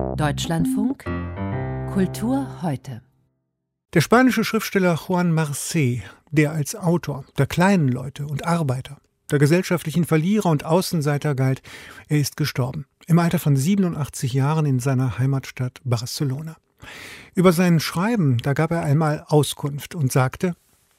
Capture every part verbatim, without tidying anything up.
Deutschlandfunk Kultur heute. Der spanische Schriftsteller Juan Marcé, der als Autor der kleinen Leute und Arbeiter, der gesellschaftlichen Verlierer und Außenseiter galt, er ist gestorben. Im Alter von siebenundachtzig Jahren in seiner Heimatstadt Barcelona. Über sein Schreiben, da gab er einmal Auskunft und sagte: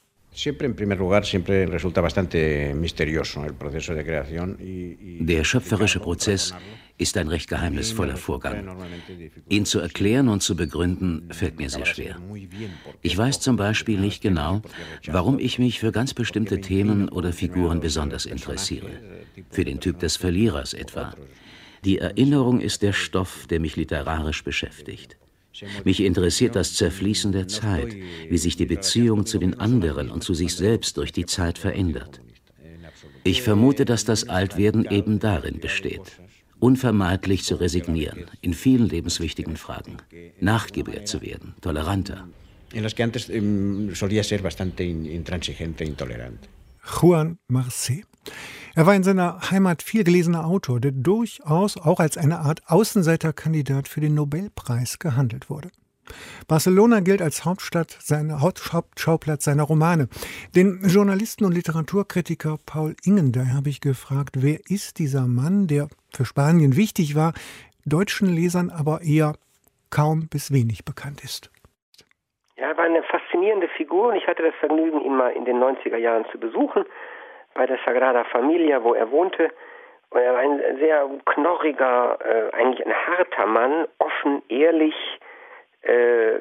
Der schöpferische Prozess ist ein recht geheimnisvoller Vorgang. Ihn zu erklären und zu begründen, fällt mir sehr schwer. Ich weiß zum Beispiel nicht genau, warum ich mich für ganz bestimmte Themen oder Figuren besonders interessiere. Für den Typ des Verlierers etwa. Die Erinnerung ist der Stoff, der mich literarisch beschäftigt. Mich interessiert das Zerfließen der Zeit, wie sich die Beziehung zu den anderen und zu sich selbst durch die Zeit verändert. Ich vermute, dass das Altwerden eben darin besteht, unvermeidlich zu resignieren in vielen lebenswichtigen Fragen, nachgiebiger zu werden, toleranter. Juan Marcé. Er war in seiner Heimat viel gelesener Autor, der durchaus auch als eine Art Außenseiterkandidat für den Nobelpreis gehandelt wurde. Barcelona gilt als Hauptstadt, seine Hauptschauplatz seiner Romane. Den Journalisten und Literaturkritiker Paul Ingendey habe ich gefragt, wer ist dieser Mann, der für Spanien wichtig war, deutschen Lesern aber eher kaum bis wenig bekannt ist. Ja, er war eine faszinierende Figur und ich hatte das Vergnügen, ihn mal in den neunziger Jahren zu besuchen, bei der Sagrada Familia, wo er wohnte. Und er war ein sehr knorriger, äh, eigentlich ein harter Mann, offen, ehrlich, äh,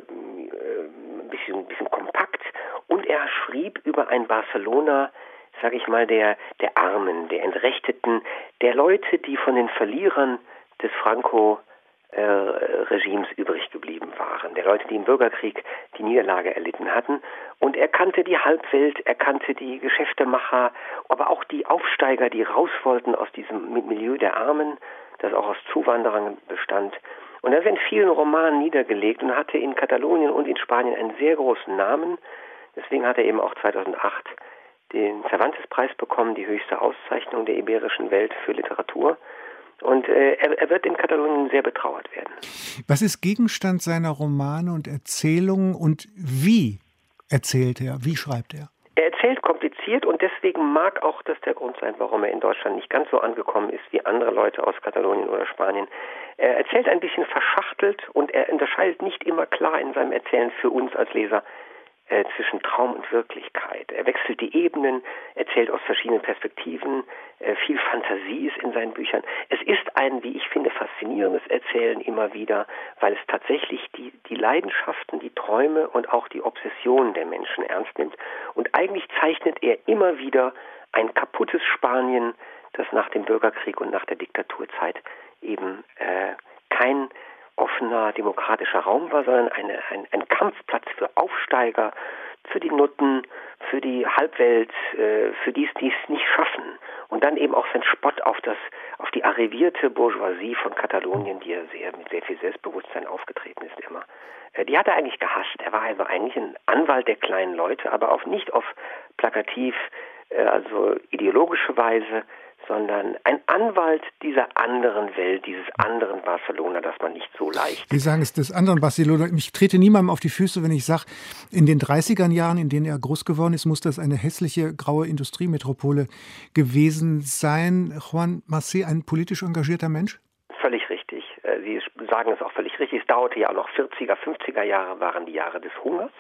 ein bisschen, ein bisschen kompakt. Und er schrieb über ein Barcelona, sage ich mal, der, der Armen, der Entrechteten, der Leute, die von den Verlierern des Franco Äh, Regimes übrig geblieben waren, der Leute, die im Bürgerkrieg die Niederlage erlitten hatten. Und er kannte die Halbwelt, er kannte die Geschäftemacher, aber auch die Aufsteiger, die raus wollten aus diesem Milieu der Armen, das auch aus Zuwanderern bestand. Und er ist in vielen Romanen niedergelegt und hatte in Katalonien und in Spanien einen sehr großen Namen. Deswegen hat er eben auch zweitausendacht den Cervantes-Preis bekommen, die höchste Auszeichnung der iberischen Welt für Literatur. Und äh, er, er wird in Katalonien sehr betrauert werden. Was ist Gegenstand seiner Romane und Erzählungen und wie erzählt er, wie schreibt er? Er erzählt kompliziert und deswegen mag auch das der Grund sein, warum er in Deutschland nicht ganz so angekommen ist wie andere Leute aus Katalonien oder Spanien. Er erzählt ein bisschen verschachtelt und er unterscheidet nicht immer klar in seinem Erzählen für uns als Leser äh, zwischen Traum und Wirklichkeit. Er wechselt die Ebenen, erzählt aus verschiedenen Perspektiven, äh, viel Fantasie ist in seinen Büchern. Es ist ein, wie ich finde, faszinierendes Erzählen immer wieder, weil es tatsächlich die, die Leidenschaften, die Träume und auch die Obsessionen der Menschen ernst nimmt. Und eigentlich zeichnet er immer wieder ein kaputtes Spanien, das nach dem Bürgerkrieg und nach der Diktaturzeit eben äh, kein offener demokratischer Raum war, sondern eine, ein, ein Kampfplatz für Aufsteiger, für die Nutten, für die Halbwelt, äh, für die es nicht schaffen. Und dann eben auch sein Spott auf das, auf die arrivierte Bourgeoisie von Katalonien, die er sehr mit sehr viel Selbstbewusstsein aufgetreten ist immer. Äh, die hat er eigentlich gehasst. Er war also eigentlich ein Anwalt der kleinen Leute, aber auch nicht auf plakativ, äh, also ideologische Weise, sondern ein Anwalt dieser anderen Welt, dieses anderen Barcelona, das man nicht so leicht... Sie sagen es des anderen Barcelona. Ich trete niemandem auf die Füße, wenn ich sage, in den dreißiger Jahren, in denen er groß geworden ist, muss das eine hässliche, graue Industriemetropole gewesen sein. Juan Marcé, ein politisch engagierter Mensch? Völlig richtig. Sie sagen es auch völlig richtig. Es dauerte ja auch noch vierziger, fünfziger Jahre waren die Jahre des Hungers.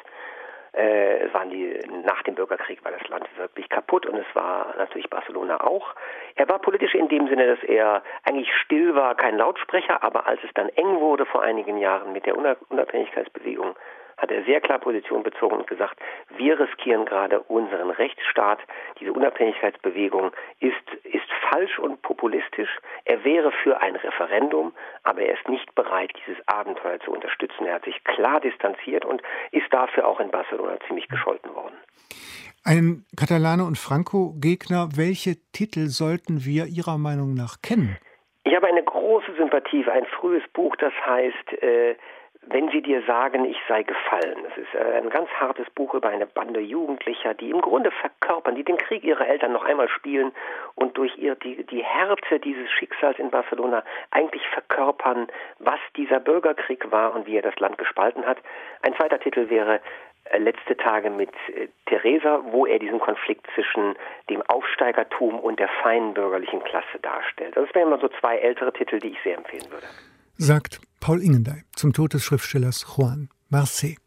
Äh, es waren die, nach dem Bürgerkrieg war das Land wirklich kaputt und es war natürlich Barcelona auch. Er war politisch in dem Sinne, dass er eigentlich still war, kein Lautsprecher, aber als es dann eng wurde vor einigen Jahren mit der Unabhängigkeitsbewegung, hat er sehr klar Position bezogen und gesagt, wir riskieren gerade unseren Rechtsstaat. Diese Unabhängigkeitsbewegung ist, ist falsch und populistisch. Er wäre für ein Referendum, aber er ist nicht bereit, dieses Abenteuer zu unterstützen. Er hat sich klar distanziert und ist dafür auch in Barcelona ziemlich gescholten worden. Ein Catalano- und Franco-Gegner, welche Titel sollten wir Ihrer Meinung nach kennen? Ich habe eine große Sympathie für ein frühes Buch, das heißt äh, Wenn sie dir sagen, ich sei gefallen. Das ist ein ganz hartes Buch über eine Bande Jugendlicher, die im Grunde verkörpern, die den Krieg ihrer Eltern noch einmal spielen und durch ihr die, die Härte dieses Schicksals in Barcelona eigentlich verkörpern, was dieser Bürgerkrieg war und wie er das Land gespalten hat. Ein zweiter Titel wäre Letzte Tage mit äh, Teresa, wo er diesen Konflikt zwischen dem Aufsteigertum und der feinen bürgerlichen Klasse darstellt. Das wären mal so zwei ältere Titel, die ich sehr empfehlen würde. Sagt Paul Ingendey zum Tod des Schriftstellers Juan Marcé.